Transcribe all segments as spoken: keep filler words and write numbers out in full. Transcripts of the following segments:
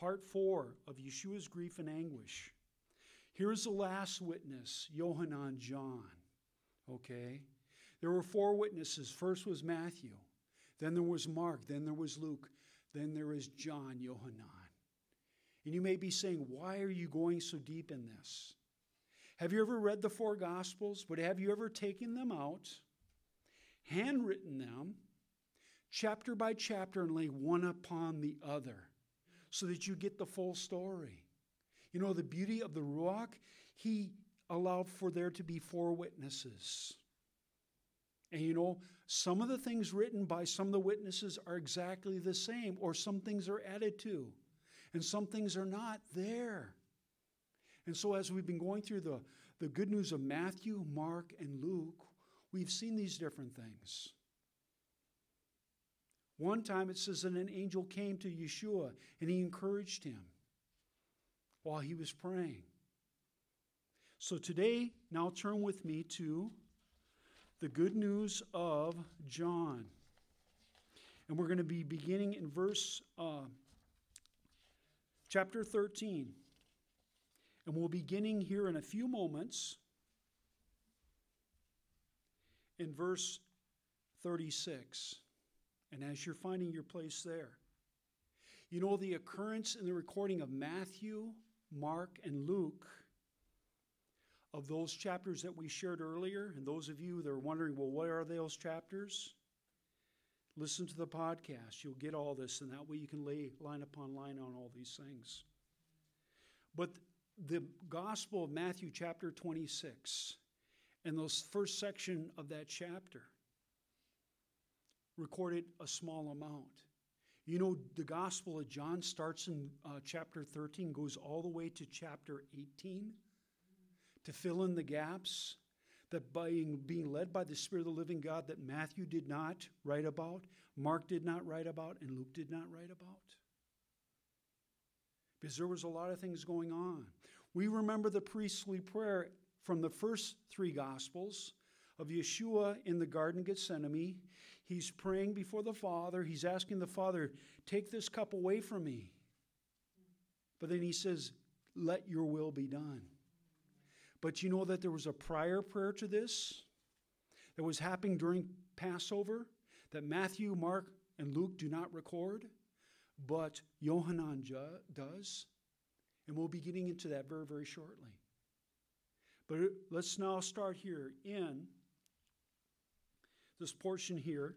Part four of Yeshua's grief and anguish. Here's the last witness, Yohanan John. Okay? There were four witnesses. First was Matthew. Then there was Mark. Then there was Luke. Then there is John, Yohanan. And you may be saying, why are you going so deep in this? Have you ever read the four Gospels? But have you ever taken them out, handwritten them, chapter by chapter, and lay one upon the other so that you get the full story? You know, the beauty of the Ruach, he allowed for there to be four witnesses. And you know, some of the things written by some of the witnesses are exactly the same, or some things are added to, and some things are not there. And so as we've been going through the, the good news of Matthew, Mark, and Luke, we've seen these different things. One time it says that an angel came to Yeshua and he encouraged him while he was praying. So today, now turn with me to the good news of John. And we're going to be beginning in verse uh, chapter thirteen. And we'll be beginning here in a few moments in verse thirty-six. And as you're finding your place there, you know the occurrence in the recording of Matthew, Mark, and Luke of those chapters that we shared earlier, and those of you that are wondering, well, what are those chapters? Listen to the podcast. You'll get all this, and that way you can lay line upon line on all these things. But the Gospel of Matthew chapter twenty-six and those first section of that chapter recorded a small amount. You know, the Gospel of John starts in uh, chapter thirteen, goes all the way to chapter eighteen to fill in the gaps that by being led by the Spirit of the living God that Matthew did not write about, Mark did not write about, and Luke did not write about. Because there was a lot of things going on. We remember the priestly prayer from the first three Gospels of Yeshua in the Garden of Gethsemane. He's praying before the Father. He's asking the Father, take this cup away from me. But then he says, let your will be done. But you know that there was a prior prayer to this that was happening during Passover that Matthew, Mark, and Luke do not record, but Yohanan does. And we'll be getting into that very, very shortly. But let's now start here in this portion here.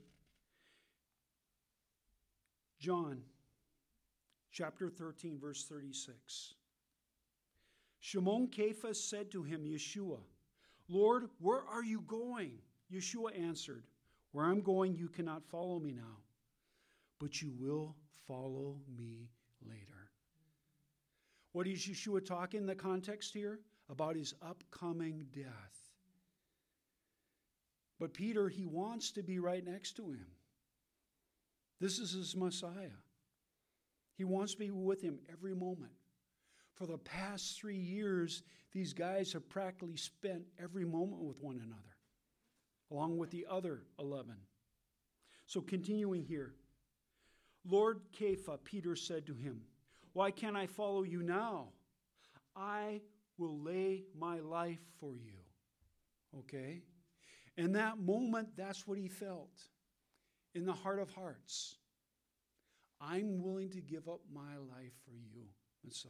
John chapter thirteen, verse thirty-six. Shimon Cephas said to him, Yeshua, Lord, where are you going? Yeshua answered, where I'm going, you cannot follow me now, but you will follow me later. What is Yeshua talking in the context here? About his upcoming death. But Peter, he wants to be right next to him. This is his Messiah. He wants to be with him every moment. For the past three years, these guys have practically spent every moment with one another, along with the other eleven. So continuing here. Lord Kepha, Peter said to him, why can't I follow you now? I will lay my life for you. Okay? In that moment, that's what he felt. In the heart of hearts. I'm willing to give up my life for you, Messiah.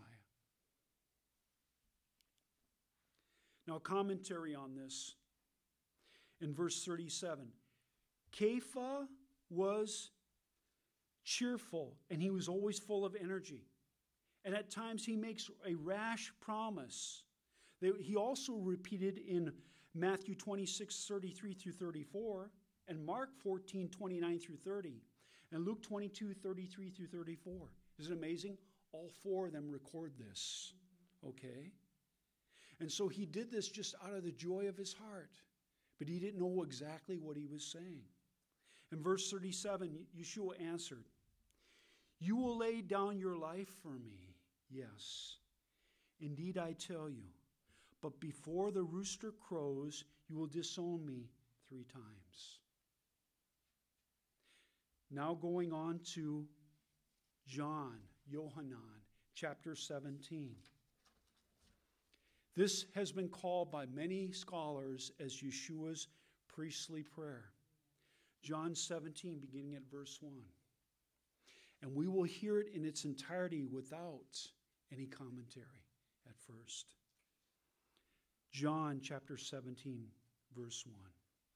Now, commentary on this. In verse thirty-seven. Kepha was cheerful, and he was always full of energy. And at times he makes a rash promise. He also repeated in Matthew twenty-six, thirty-three through thirty-four, and Mark fourteen, twenty-nine through thirty, and Luke twenty-two, thirty-three through thirty-four. Isn't it amazing? All four of them record this. Okay? And so he did this just out of the joy of his heart. But he didn't know exactly what he was saying. In verse thirty-seven, Yeshua answered, you will lay down your life for me. Yes, indeed I tell you. But before the rooster crows, you will disown me three times. Now going on to John, Yohanan, chapter seventeen. This has been called by many scholars as Yeshua's priestly prayer. John seventeen, beginning at verse one. And we will hear it in its entirety without any commentary at first. John chapter seventeen, verse one.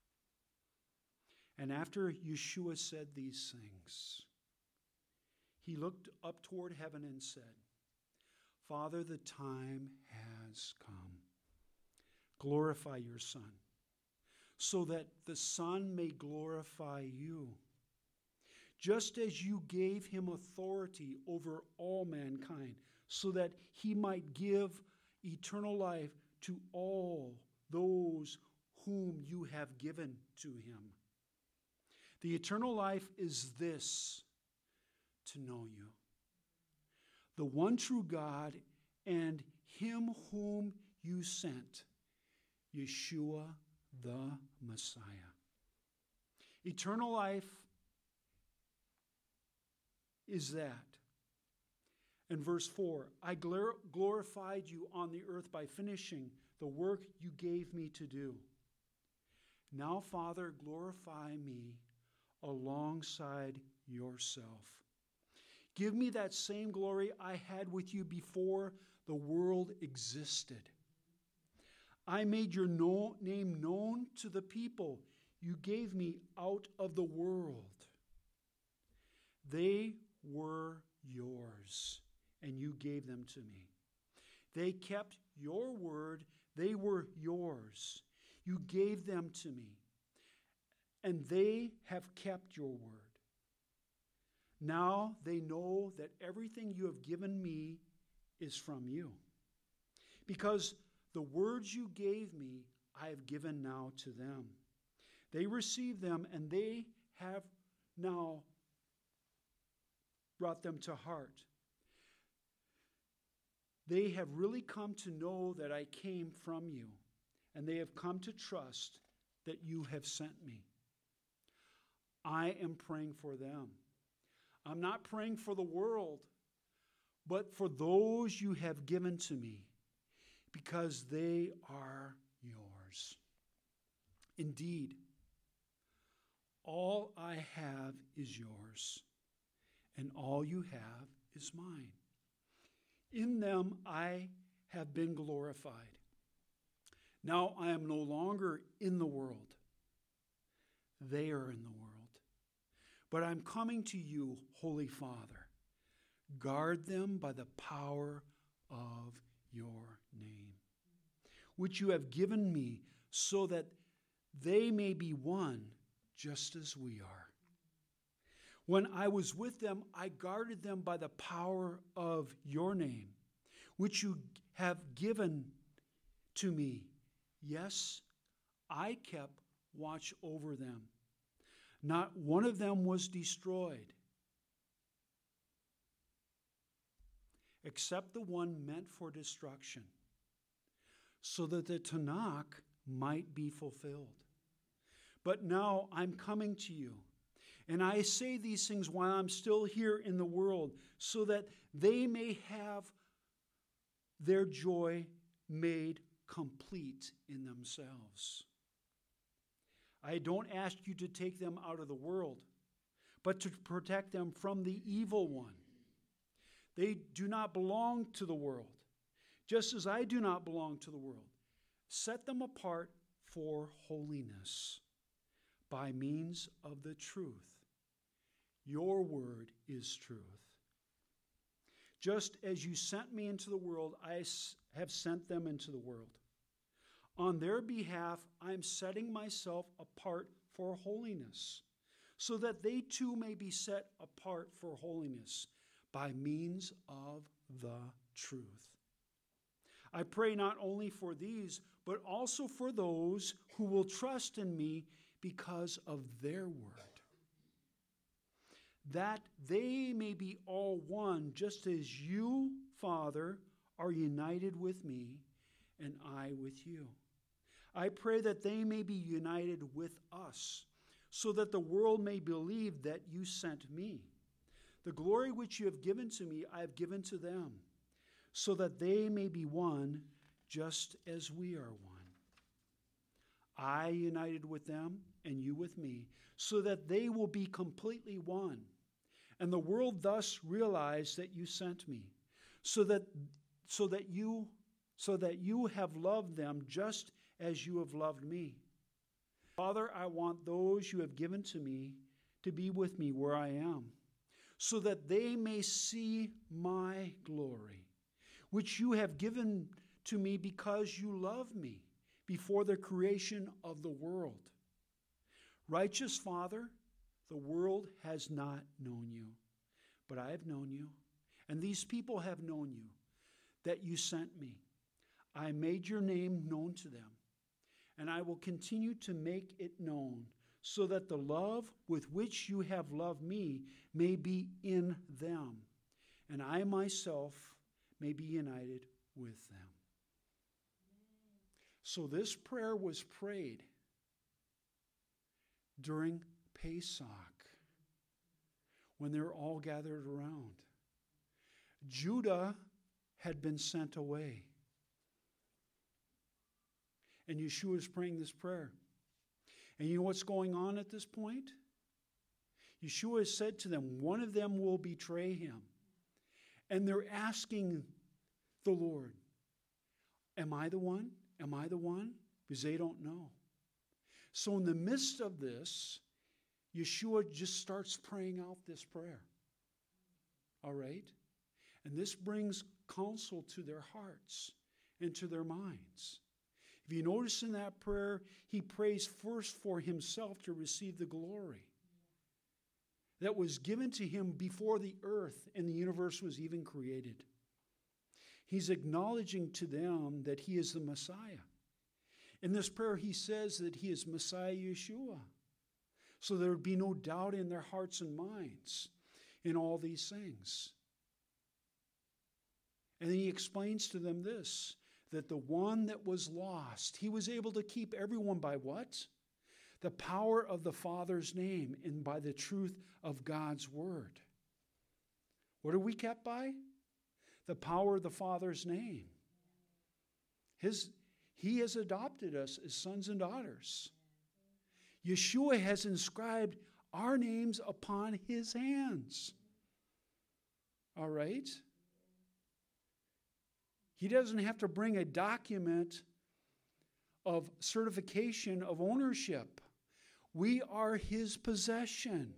And after Yeshua said these things, he looked up toward heaven and said, Father, the time has come. Glorify your Son, so that the Son may glorify you, just as you gave him authority over all mankind, so that he might give eternal life to all those whom you have given to him. The eternal life is this, to know you, the one true God, and him whom you sent, Yeshua the Messiah. Eternal life is that. And verse four, I glorified you on the earth by finishing the work you gave me to do. Now, Father, glorify me alongside yourself. Give me that same glory I had with you before the world existed. I made your no- name known to the people you gave me out of the world. They were yours, and you gave them to me. They kept your word. They were yours. You gave them to me, and they have kept your word. Now they know that everything you have given me is from you, because the words you gave me I have given now to them. They received them, and they have now brought them to heart. They have really come to know that I came from you, and they have come to trust that you have sent me. I am praying for them. I'm not praying for the world, but for those you have given to me, because they are yours. Indeed, all I have is yours, and all you have is mine. In them I have been glorified. Now I am no longer in the world. They are in the world. But I'm coming to you, Holy Father. Guard them by the power of your name, which you have given me, so that they may be one just as we are. When I was with them, I guarded them by the power of your name, which you have given to me. Yes, I kept watch over them. Not one of them was destroyed, except the one meant for destruction, so that the Tanakh might be fulfilled. But now I'm coming to you, and I say these things while I'm still here in the world, so that they may have their joy made complete in themselves. I don't ask you to take them out of the world, but to protect them from the evil one. They do not belong to the world, just as I do not belong to the world. Set them apart for holiness by means of the truth. Your word is truth. Just as you sent me into the world, I have sent them into the world. On their behalf, I am setting myself apart for holiness, so that they too may be set apart for holiness by means of the truth. I pray not only for these, but also for those who will trust in me because of their word, that they may be all one, just as you, Father, are united with me and I with you. I pray that they may be united with us, so that the world may believe that you sent me. The glory which you have given to me, I have given to them, so that they may be one just as we are one. I united with them and you with me, so that they will be completely one. And the world thus realize that you sent me, so that so that you so that you have loved them just as you have loved me. Father, I want those you have given to me to be with me where I am, so that they may see my glory, which you have given to me because you love me before the creation of the world. Righteous Father, the world has not known you, but I have known you, and these people have known you, that you sent me. I made your name known to them, and I will continue to make it known, so that the love with which you have loved me may be in them, and I myself may be united with them. So this prayer was prayed during Pesach, when they were all gathered around. Judah had been sent away. And Yeshua is praying this prayer. And you know what's going on at this point? Yeshua has said to them, one of them will betray him. And they're asking the Lord, am I the one? Am I the one? Because they don't know. So in the midst of this, Yeshua just starts praying out this prayer. All right? And this brings counsel to their hearts and to their minds. If you notice in that prayer, he prays first for himself to receive the glory that was given to him before the earth and the universe was even created. He's acknowledging to them that he is the Messiah. In this prayer, he says that he is Messiah Yeshua. So there would be no doubt in their hearts and minds in all these things. And then he explains to them this, that the one that was lost, he was able to keep everyone by what? The power of the Father's name and by the truth of God's word. What are we kept by? The power of the Father's name. His, he has adopted us as sons and daughters. Yeshua has inscribed our names upon his hands. All right? He doesn't have to bring a document of certification of ownership. We are his possession.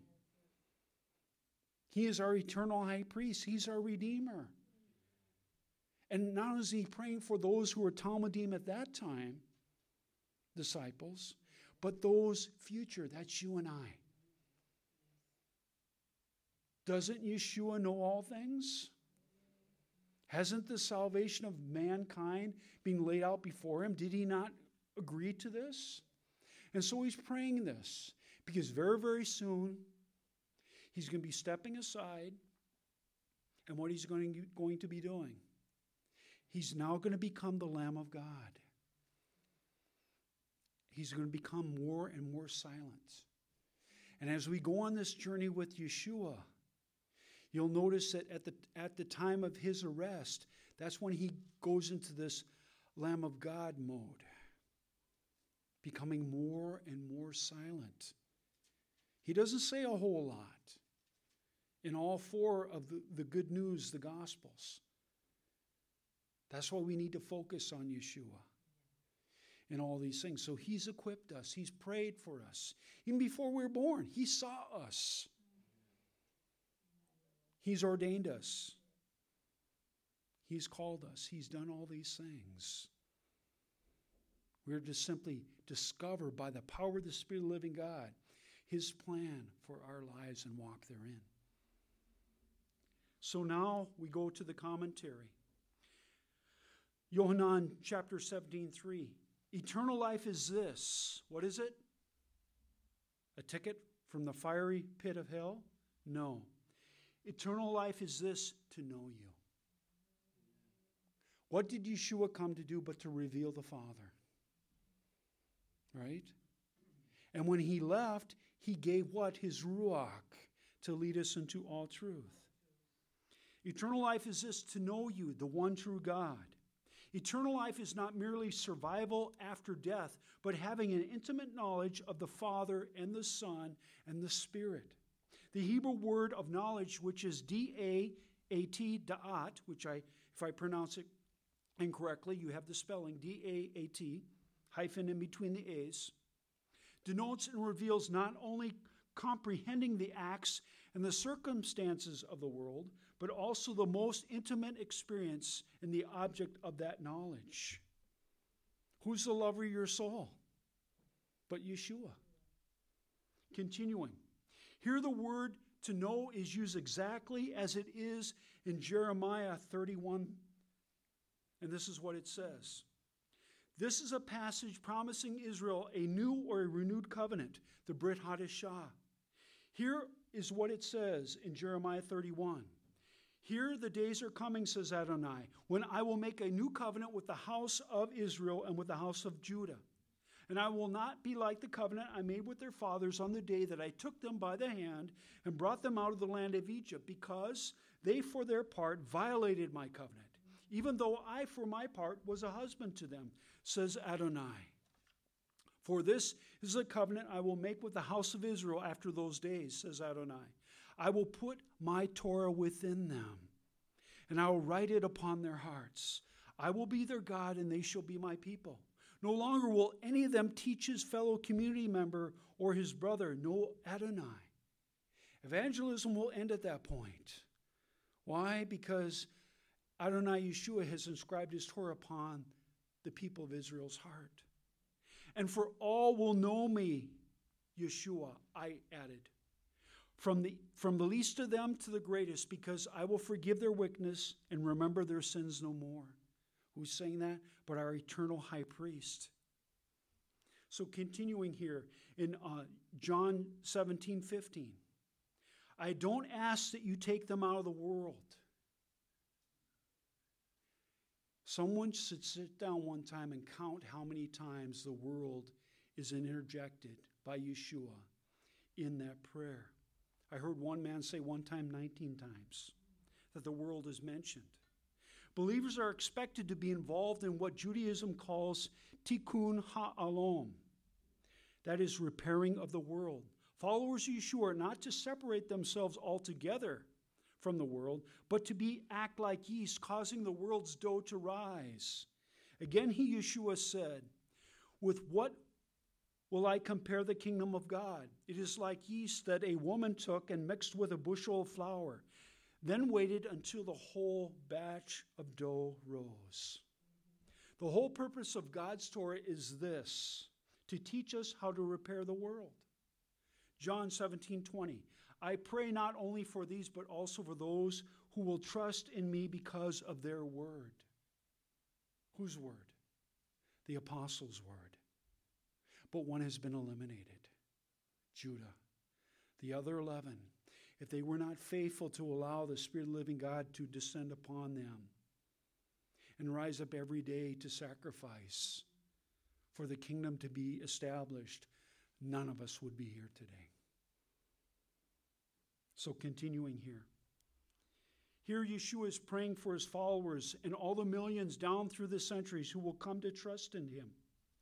He is our eternal high priest. He's our Redeemer. And not only is he praying for those who were Talmudim at that time, disciples, but those future, that's you and I. Doesn't Yeshua know all things? Hasn't the salvation of mankind been laid out before him? Did he not agree to this? And so he's praying this, because very, very soon he's going to be stepping aside, and what he's going to, going to be doing? He's now going to become the Lamb of God. He's going to become more and more silent. And as we go on this journey with Yeshua, you'll notice that at the, at the time of his arrest, that's when he goes into this Lamb of God mode, becoming more and more silent. He doesn't say a whole lot in all four of the, the good news, the Gospels. That's why we need to focus on Yeshua in all these things. So he's equipped us. He's prayed for us. Even before we were born, he saw us. He's ordained us. He's called us. He's done all these things. We're to simply discover by the power of the Spirit of the living God his plan for our lives and walk therein. So now we go to the commentary. Yohanan chapter seventeen, three. Eternal life is this. What is it? A ticket from the fiery pit of hell? No. Eternal life is this, to know you. What did Yeshua come to do but to reveal the Father? Right? And when he left, he gave what? His Ruach to lead us into all truth. Eternal life is this, to know you, the one true God. Eternal life is not merely survival after death, but having an intimate knowledge of the Father and the Son and the Spirit. The Hebrew word of knowledge, which is D A A T, da'at, which I, if I pronounce it incorrectly, you have the spelling D A A T, hyphen in between the A's, denotes and reveals not only comprehending the acts and the circumstances of the world, but also the most intimate experience in the object of that knowledge. Who's the lover of your soul? But Yeshua. Continuing. Here the word to know is used exactly as it is in Jeremiah thirty-one. And this is what it says. This is a passage promising Israel a new or a renewed covenant, the Brit Hadashah. Here is what it says in Jeremiah thirty-one. Here the days are coming, says Adonai, when I will make a new covenant with the house of Israel and with the house of Judah. And I will not be like the covenant I made with their fathers on the day that I took them by the hand and brought them out of the land of Egypt, because they for their part violated my covenant, even though I for my part was a husband to them, says Adonai. For this is the covenant I will make with the house of Israel after those days, says Adonai. I will put my Torah within them, and I will write it upon their hearts. I will be their God, and they shall be my people. No longer will any of them teach his fellow community member or his brother, no Adonai. Evangelism will end at that point. Why? Because Adonai Yeshua has inscribed his Torah upon the people of Israel's heart. And for all will know me, Yeshua, I added, from the, from the least of them to the greatest, because I will forgive their wickedness and remember their sins no more. Who's saying that? But our eternal high priest. So continuing here in uh, John seventeen fifteen. I don't ask that you take them out of the world. Someone should sit down one time and count how many times the world is interjected by Yeshua in that prayer. I heard one man say one time nineteen times that the world is mentioned. Believers are expected to be involved in what Judaism calls tikkun ha'olam. That is repairing of the world. Followers of Yeshua are not to separate themselves altogether from the world, but to be act like yeast, causing the world's dough to rise. Again, he, Yeshua, said, with what will I compare the kingdom of God? It is like yeast that a woman took and mixed with a bushel of flour, then waited until the whole batch of dough rose. The whole purpose of God's Torah is this, to teach us how to repair the world. John seventeen twenty. I pray not only for these, but also for those who will trust in me because of their word. Whose word? The apostles' word. But one has been eliminated. Judah. The other eleven, if they were not faithful to allow the Spirit of the living God to descend upon them and rise up every day to sacrifice for the kingdom to be established, none of us would be here today. So continuing here. Here Yeshua is praying for his followers and all the millions down through the centuries who will come to trust in him.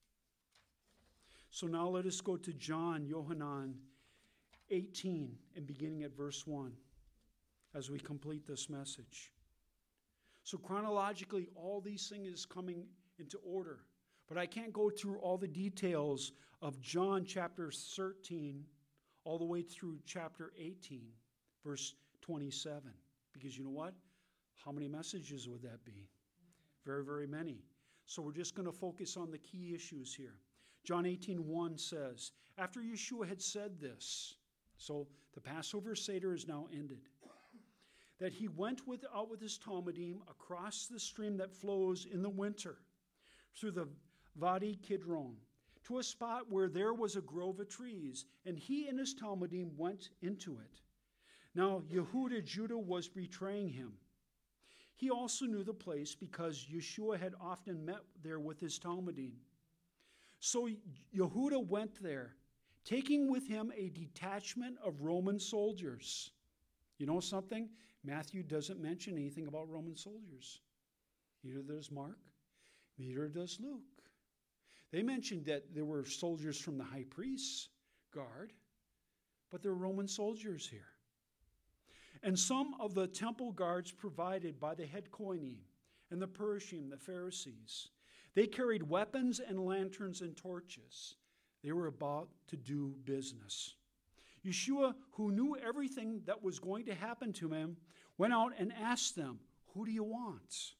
So now let us go to John, Yohanan eighteen, and beginning at verse one as we complete this message. So chronologically, all these things is coming into order. But I can't go through all the details of John chapter thirteen all the way through chapter eighteen, verse twenty-seven. Because you know what? How many messages would that be? Very, very many. So we're just going to focus on the key issues here. John eighteen one says, after Yeshua had said this, so the Passover Seder is now ended, that he went with, out with his Talmudim across the stream that flows in the winter through the Vadi Kidron to a spot where there was a grove of trees, and he and his Talmudim went into it. Now Yehuda, Judah, was betraying him. He also knew the place because Yeshua had often met there with his Talmudim. So Yehuda went there, taking with him a detachment of Roman soldiers. You know something? Matthew doesn't mention anything about Roman soldiers. Neither does Mark, neither does Luke. They mentioned that there were soldiers from the high priest's guard, but there were Roman soldiers here. And some of the temple guards provided by the head Kohanim and the Perushim, the Pharisees, they carried weapons and lanterns and torches. They were about to do business. Yeshua, who knew everything that was going to happen to him, went out and asked them, "Who do you want?"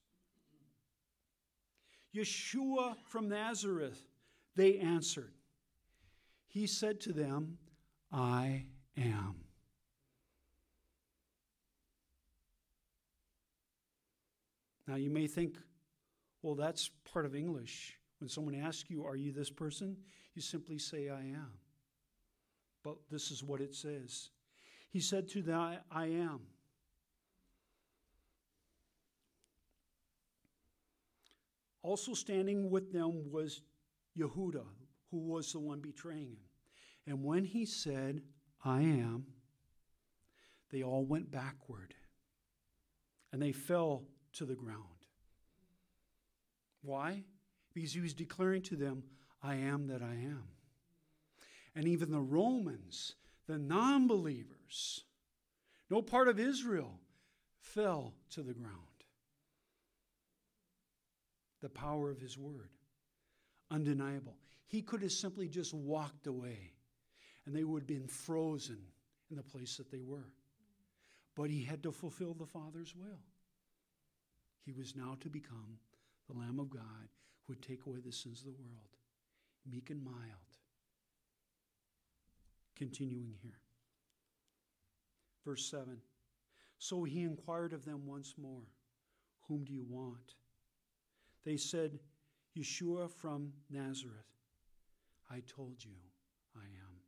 "Yeshua from Nazareth," they answered. He said to them, "I am." Now you may think, well, that's part of English. When someone asks you, "Are you this person?" you simply say, "I am." But this is what it says. He said to them, "I am." Also standing with them was Yehuda, who was the one betraying him. And when he said, "I am," they all went backward, and they fell to the ground. Why? Because he was declaring to them, "I am that I am." And even the Romans, the non-believers, no part of Israel, fell to the ground. The power of his word, undeniable. He could have simply just walked away, and they would have been frozen in the place that they were. But he had to fulfill the Father's will. He was now to become the Lamb of God who would take away the sins of the world. Meek and mild. Continuing here. Verse seven. So he inquired of them once more, "Whom do you want?" They said, "Yeshua from Nazareth." "I told you, I am,"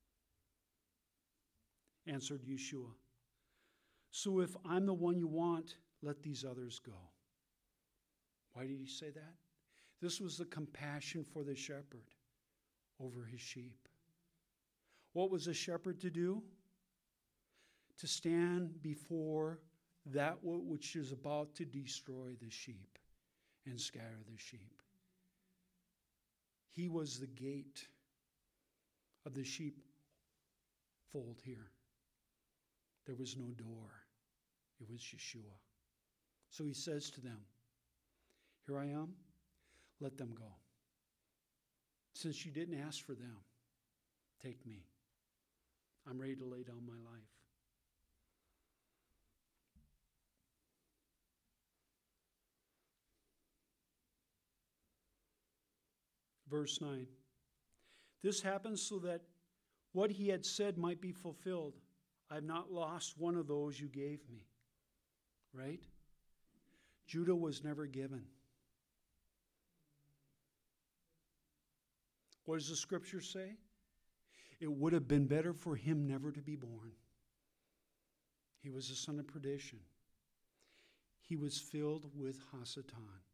answered Yeshua. "So if I'm the one you want, let these others go." Why did he say that? This was the compassion for the shepherd over his sheep. What was a shepherd to do? To stand before that which is about to destroy the sheep and scatter the sheep. He was the gate of the sheep fold here. There was no door. It was Yeshua. So he says to them, "Here I am, let them go. Since you didn't ask for them, take me. I'm ready to lay down my life." Verse nine. This happens so that what he had said might be fulfilled. "I have not lost one of those you gave me." Right? Judah was never given. What does the scripture say? It would have been better for him never to be born. He was a son of perdition. He was filled with Hasatan.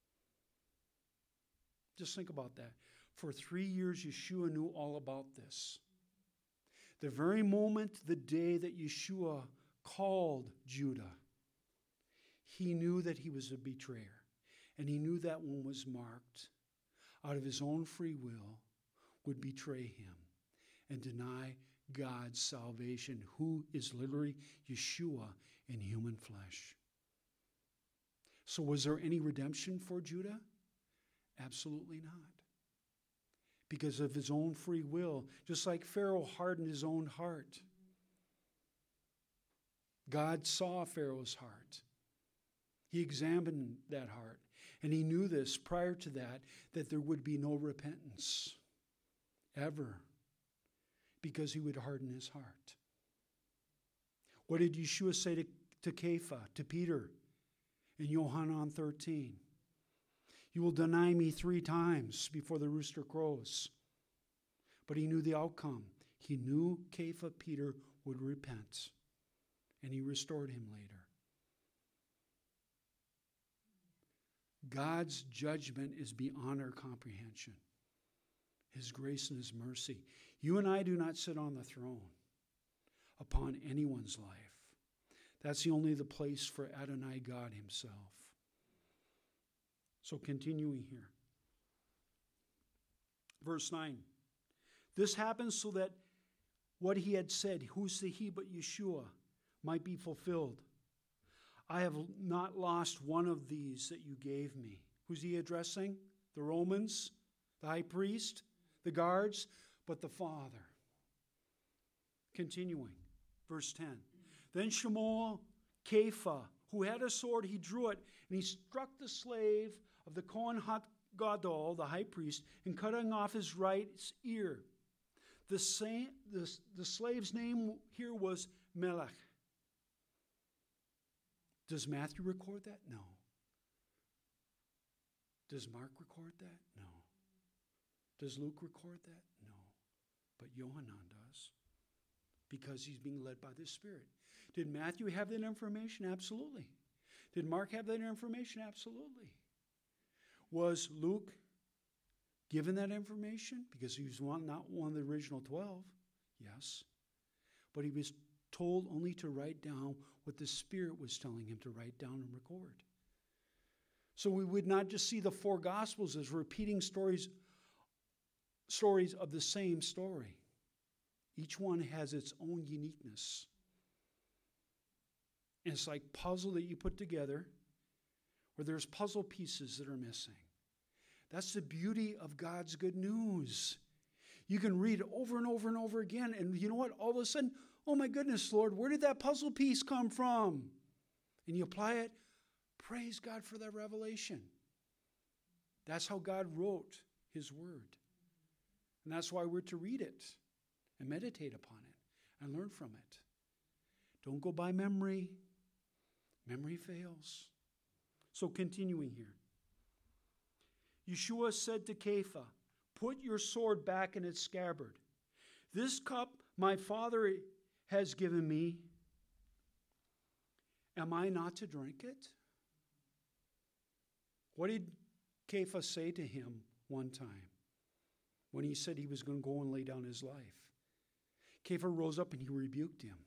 Just think about that. For three years, Yeshua knew all about this. The very moment, the day that Yeshua called Judah, he knew that he was a betrayer. And he knew that one was marked out of his own free will would betray him and deny God's salvation, who is literally Yeshua in human flesh. So was there any redemption for Judah? Absolutely not. Because of his own free will, just like Pharaoh hardened his own heart. God saw Pharaoh's heart. He examined that heart. And he knew this prior to that, that there would be no repentance ever, because he would harden his heart. What did Yeshua say to, to Kepha, to Peter, in Yohanan thirteen? "You will deny me three times before the rooster crows." But he knew the outcome. He knew Kepha, Peter, would repent, and he restored him later. God's judgment is beyond our comprehension. His grace and his mercy. You and I do not sit on the throne upon anyone's life. That's the only the place for Adonai God himself. So continuing here. Verse nine. This happens so that what he had said, who's the he but Yeshua, might be fulfilled. I have not lost one of these that you gave me. Who's he addressing? The Romans, the high priest, the guards, but the Father. Continuing, verse ten. Then Shemuel Kepha, who had a sword, he drew it, and he struck the slave of the Kohen Gadol, the high priest, and cutting off his right ear. The, same, the, the slave's name here was Melech. Does Matthew record that? No. Does Mark record that? No. Does Luke record that? No. But Yohanan does, because he's being led by the Spirit. Did Matthew have that information? Absolutely. Did Mark have that information? Absolutely. Was Luke given that information? Because he was one, not one of the original twelve. Yes. But he was told only to write down what the Spirit was telling him to write down and record. So we would not just see the four Gospels as repeating stories, stories of the same story. Each one has its own uniqueness. And it's like puzzle that you put together where there's puzzle pieces that are missing. That's the beauty of God's good news. You can read it over and over and over again, and you know what? All of a sudden, oh my goodness, Lord, where did that puzzle piece come from? And you apply it. Praise God for that revelation. That's how God wrote his word. And that's why we're to read it and meditate upon it and learn from it. Don't go by memory. Memory fails. So continuing here. Yeshua said to Kepha, put your sword back in its scabbard. This cup my Father has given me, am I not to drink it? What did Kepha say to him one time when he said he was going to go and lay down his life? Kepha rose up and he rebuked him.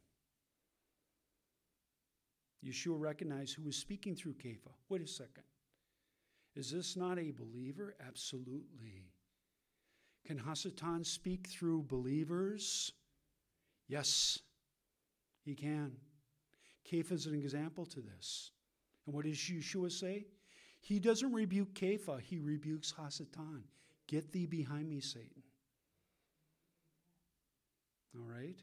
Yeshua recognized who was speaking through Kepha. Wait a second. Is this not a believer? Absolutely. Can Hasatan speak through believers? Yes, he can. Kepha is an example to this. And what does Yeshua say? He doesn't rebuke Kepha, he rebukes Hasatan. Get thee behind me, Satan. All right?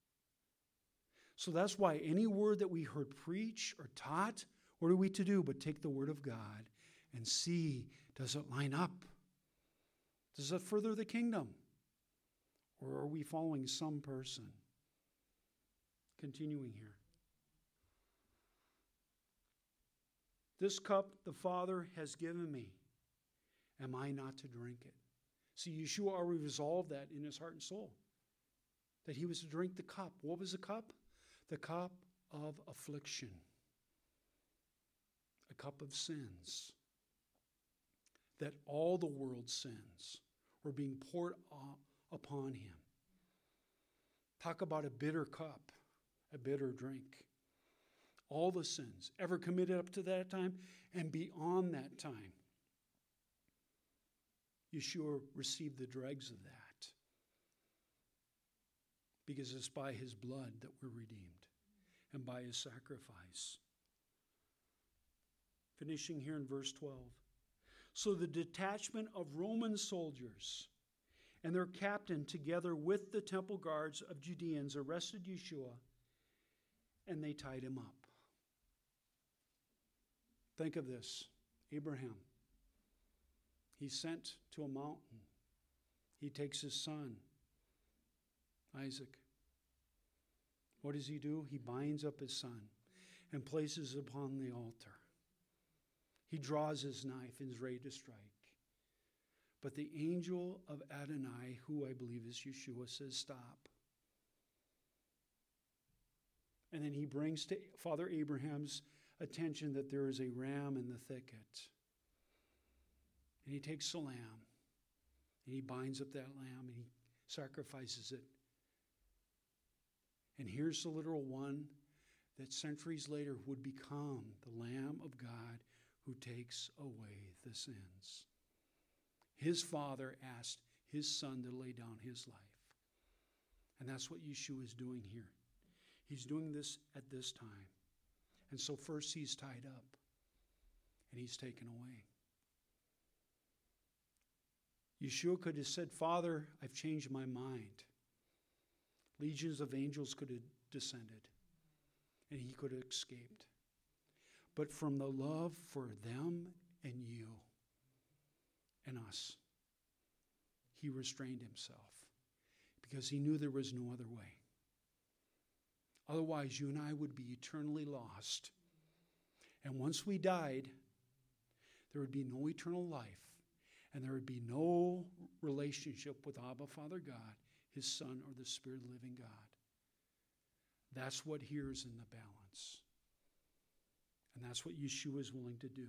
So that's why any word that we heard preached or taught, what are we to do but take the word of God and see, does it line up? Does it further the kingdom? Or are we following some person? Continuing here. This cup the Father has given me, am I not to drink it? See, Yeshua already resolved that in his heart and soul, that he was to drink the cup. What was the cup? The cup of affliction, a cup of sins, that all the world's sins were being poured upon him. Talk about a bitter cup, a bitter drink. All the sins ever committed up to that time and beyond that time. Yeshua received the dregs of that, because it's by his blood that we're redeemed and by his sacrifice. Finishing here in verse twelve. So the detachment of Roman soldiers and their captain, together with the temple guards of Judeans, arrested Yeshua, and they tied him up. Think of this. Abraham. He's sent to a mountain. He takes his son, Isaac. What does he do? He binds up his son and places it upon the altar. He draws his knife and is ready to strike. But the angel of Adonai, who I believe is Yeshua, says, stop. And then he brings to Father Abraham's attention that there is a ram in the thicket. And he takes the lamb, and he binds up that lamb, and he sacrifices it. And here's the literal one that centuries later would become the Lamb of God who takes away the sins. His Father asked his Son to lay down his life. And that's what Yeshua is doing here. He's doing this at this time. And so first he's tied up and he's taken away. Yeshua could have said, Father, I've changed my mind. Legions of angels could have descended and he could have escaped. But from the love for them and you and us, he restrained himself because he knew there was no other way. Otherwise, you and I would be eternally lost. And once we died, there would be no eternal life, and there would be no relationship with Abba, Father God, his Son, or the Spirit of the living God. That's what here is in the balance. And that's what Yeshua is willing to do.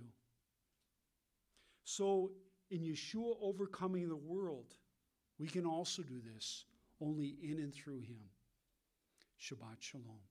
So, in Yeshua overcoming the world, we can also do this, only in and through him. Shabbat Shalom.